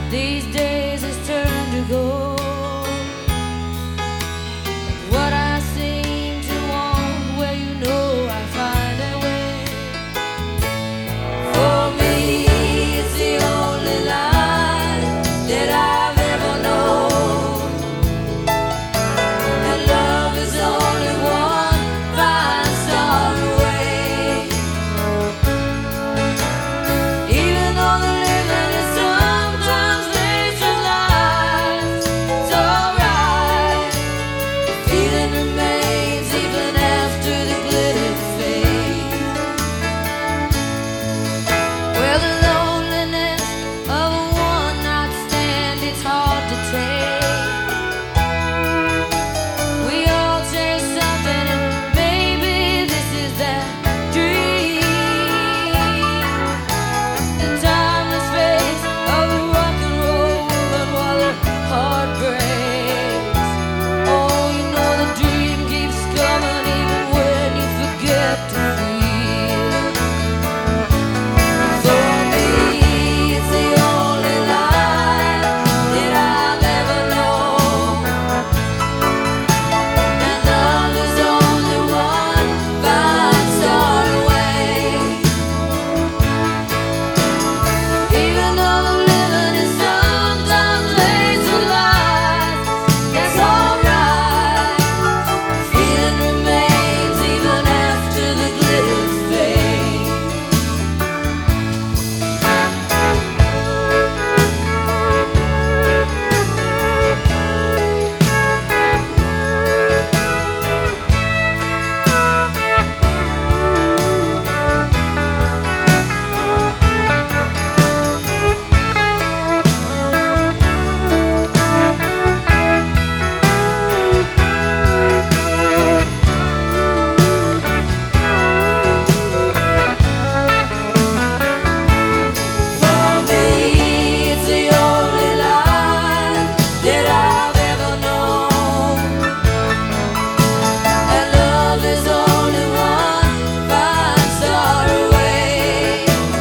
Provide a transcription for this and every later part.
These days it's turned to gold. What I seem to want, well, you know I find a way. For me, it's the only life that I've ever known. And love is only one fine star away. Even though the living is sometimes visualized, it's alright. The feeling remains even after the glitter fades. Well, the loneliness of a one-night stand, it's hard to take. We all chase something, and maybe this is that dream. The timeless face of a rock and roll woman while her heart breaks. Oh, you know the dream keeps coming even when you forget to feel. For me, it's the only life that I've ever known. And love is only one fine star away. Even though the living is sometimes visualized, that's alright. The feeling remains even after the glitter fades. For me, it's the only life that I've ever known. And love is only one fine star away.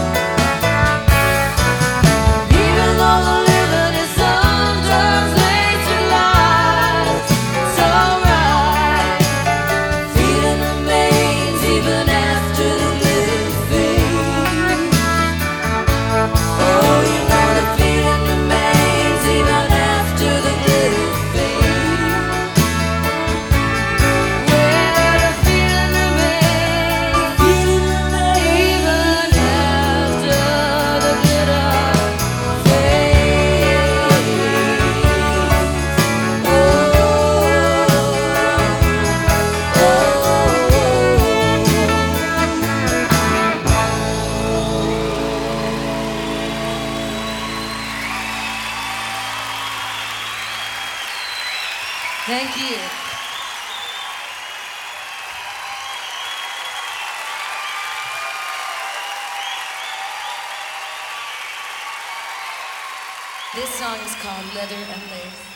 Even though the living is sometimes visualized, it's alright. Feeling remains even after the glitter fades. Oh, you know the feeling remains even after the glitter fades. Well, the feeling remains even after the glitter Thank you. This song is called Leather and Lace.